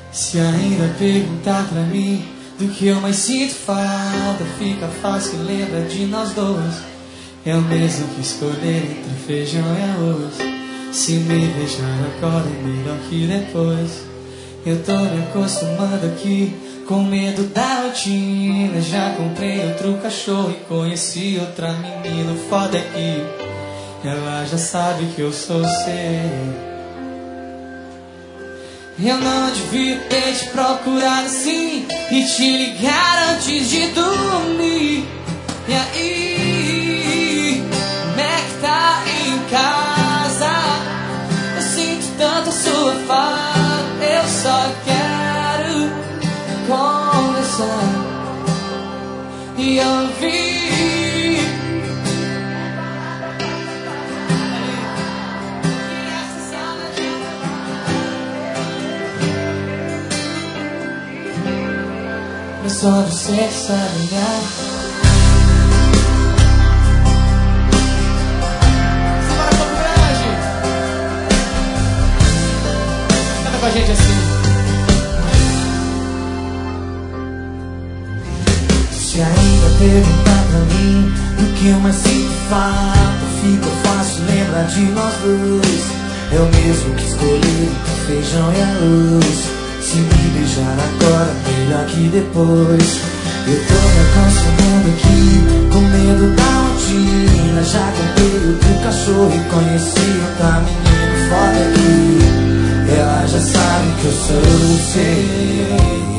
Se ainda perguntar pra mim do que eu mais sinto falta, fica fácil, lembra de nós dois. É o mesmo que escolher entre feijão e arroz. Se me beijar agora é melhor que depois. Eu tô me acostumando aqui, com medo da rotina. Já comprei outro cachorro e conheci outra menina. O foda é que ela já sabe que eu sou seu. Eu não devia ter te procurado assim e te ligar antes de dormir. E aí, como é que tá em casa? Eu sinto tanto a sua falta, eu só quero conversar e ouvir. Mas só você sabe olhar. Bora pra viagem. Canta com a gente assim. Se ainda perguntar pra mim do que eu mais sinto falta, fica fácil lembrar de nós dois. É o mesmo que escolher entre feijão e arroz. Se me beijar agora, melhor que depois. Eu tô me acostumando aqui, com medo da rotina. Já comprei outro cachorro e conheci outra menina. Foda que ela já sabe que eu sou seu.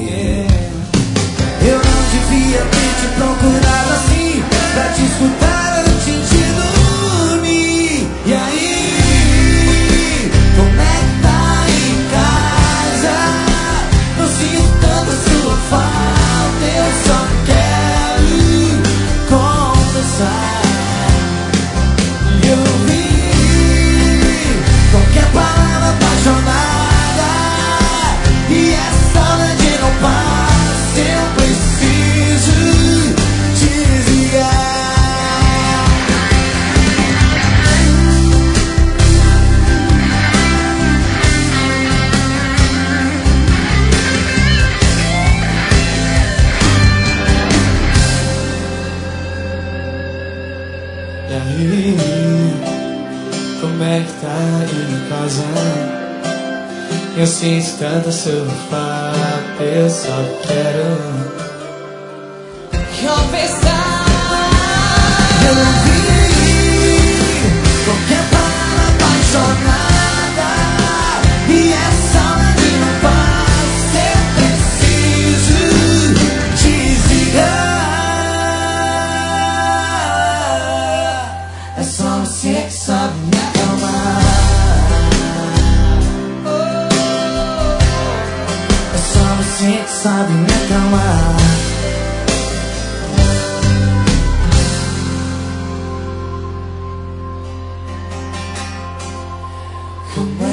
Eu não devia ter te procurado assim, pra te escutar antes de dormir. E aí, como é que tá em casa? Eu sinto tanto a sua falta, eu só quero conversar e ouvir qualquer palavra apaixonada. E essa saudade não passa, eu preciso desligar. E aí, como é que tá aí em casa? Eu sinto tanto a sua falta, eu só quero conversar. Eu ouvi qualquer palavra apaixonada. E essa saudade não passa, eu preciso desligar. É só você que sabe me acalmar. É só você que sabe me acalmar. Como